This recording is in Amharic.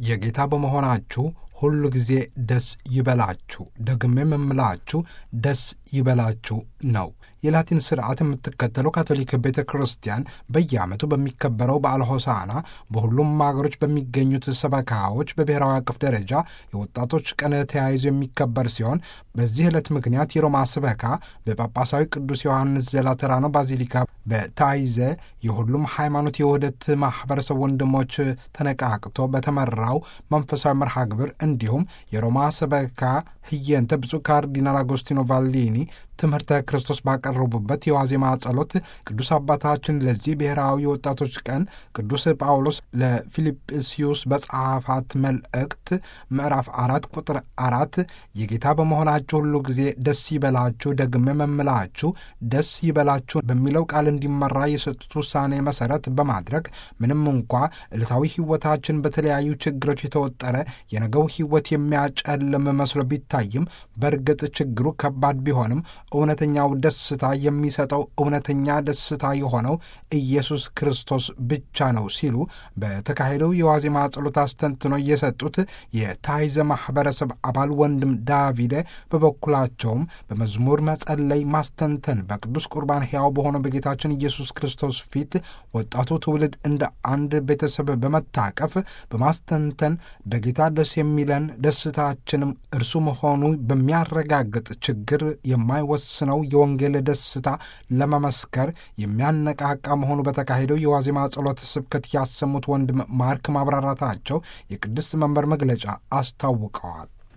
የጌታ በመሆናችሁ ሁሉ ጊዜ ደስ ይበላችሁ፣ ደግሜም የምላችሁ ደስ ይበላችሁ ነው። የላቲን ስርዓት የምትከተለው ካቶሊክ ቤተ ክርስቲያን በየዓመቱ በሚከበረው በዓለ ሆሳዕና በሁሉም አገሮች በሚገኙት ሰበካዎች በብሔራዊ አቀፍ ደረጃ የወጣቶች ቀን ተያይዞ የሚከበር ሲሆን በዚህ ዕለት ምክንያት የሮማ ሰበካ በጳጳሳዊ ቅዱስ ዮሐንስ ዘላተራኖ ባዚሊካ በታይዘ የሁሉም ሃይማኖት የውህደት ማኅበረሰብ ወንድሞች ተነቃቅቶ በተመራው መንፈሳዊ መርሃ ግብር እንዲሁም የሮማ ሰበካ ህየንተ ብፁዕ ካርዲናል አጎስቲኖ ቫሊኒ ትምህርተ ክርስቶስ ባቀረቡበት የዋዜማ ጸሎት ቅዱስ አባታችን ለዚህ ብሔራዊ ወጣቶች ቀን ቅዱስ ጳውሎስ ለፊልጵስዩስ በጻፋት መልእክት ምዕራፍ 4 ቁጥር 4 የጌታ በመሆናችሁ ሁሉ ጊዜ ደስ ይበላችሁ፣ ደግሜ የምላችሁ ደስ ይበላችሁ በሚለው ቃል እንዲመራ የሰጡት ውሳኔ መሰረት በማድረግ ምንም እንኳ ዕለታዊ ሕይወታችን በተለያዩ ችግሮች የተወጠረ የነገው ሕይወት የሚያጨልም መስሎ ቢታይም በእርግጥ ችግሩ ከባድ ቢሆንም እውነተኛው ደስታ የሚሰጠው እውነተኛ ደስታ የሆነው ኢየሱስ ክርስቶስ ብቻ ነው ሲሉ በተካሄደው የዋዜማ ጸሎት አስተንትኖ የሰጡት የታይዘ ማኅበረሰብ አባል ወንድም ዳቪደ በበኩላቸውም በመዝሙር መጸለይ፣ ማስተንተን በቅዱስ ቁርባን ሕያው በሆነው በጌታችን ኢየሱስ ክርስቶስ ፊት ወጣቱ ትውልድ እንደ አንድ ቤተሰብ በመታቀፍ በማስተንተን በጌታ ደስ የሚለን ደስታችንም እርሱ መሆኑ በሚያረጋግጥ ችግር የማይወስነው የወንጌል ደስታ ለመመስከር የሚያነቃቃ መሆኑ በተካሄደው የዋዜማ ጸሎት ስብከት ያሰሙት ወንድም ማርክ ማብራራታቸው የቅድስት መንበር መግለጫ አስታውቀዋል።